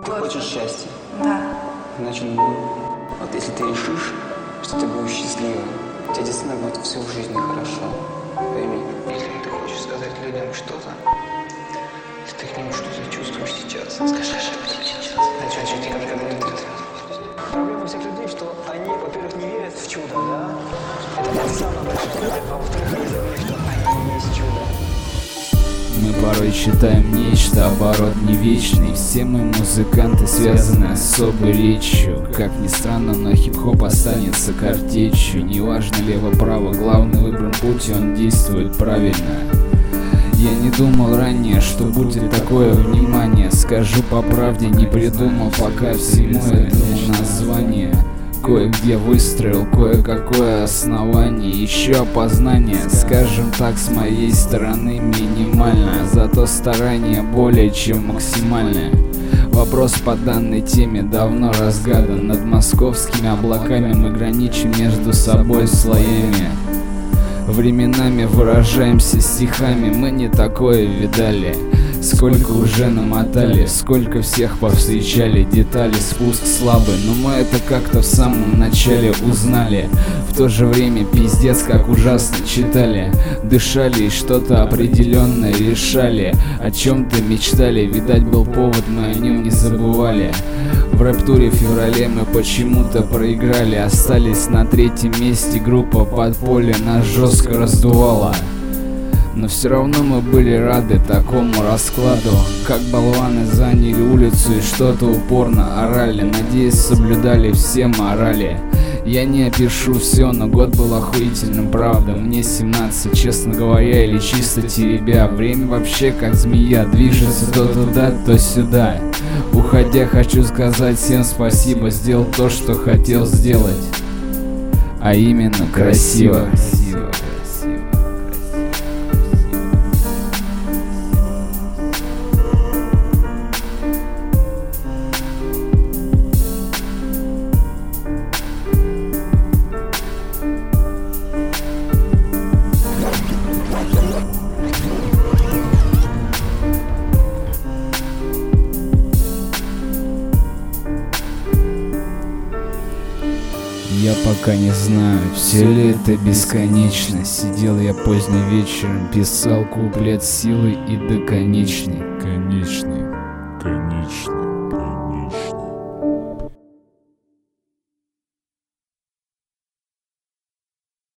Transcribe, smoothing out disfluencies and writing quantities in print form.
Ты хочешь счастья? Да. Значит, вот если ты решишь, что ты будешь счастливым, тебе действительно будет всю жизнь хорошо. Пойми, если ты хочешь сказать людям что-то, если ты к ним что-то чувствуешь сейчас, скажи сейчас. Значит, ты никогда не будет. Проблема всех людей, что они, во-первых, не верят в чудо, да? Это самое большое проблема. А во-вторых, они забыли, что они есть чудо. Мы порой читаем нечто, оборот не вечный. Все мы музыканты связаны особой речью. Как ни странно, но хип-хоп останется картечью. Неважно лево-право, главный выбран путь, и он действует правильно. Я не думал ранее, что будет такое внимание. Скажу по правде, не придумал пока всему этому название. Кое-где выстроил кое-какое основание, еще опознание, скажем так, с моей стороны минимально, зато старание более чем максимальное. Вопрос по данной теме давно разгадан. Над московскими облаками мы граничим между собой слоями. Временами выражаемся стихами, мы не такое видали. Сколько уже намотали, сколько всех повстречали. Детали, спуск слабый, но мы это как-то в самом начале узнали. В то же время пиздец как ужасно читали. Дышали и что-то определенное решали. О чем-то мечтали, видать был повод, мы о нем не забывали. В рэп-туре в феврале мы почему-то проиграли. Остались на третьем месте, группа Подполье нас жестко раздувала. Но все равно мы были рады такому раскладу. Как болваны заняли улицу и что-то упорно орали. Надеюсь, соблюдали все морали. Я не опишу все, но год был охуительным, правда. Мне 17, честно говоря, или чисто теребя. Время вообще как змея, движется то туда, то сюда. Уходя, хочу сказать всем спасибо. Сделал то, что хотел сделать, а именно красиво. Я пока не знаю, все ли это бесконечно. Сидел я поздним вечером, писал куплет силой и до конечной. Конечный.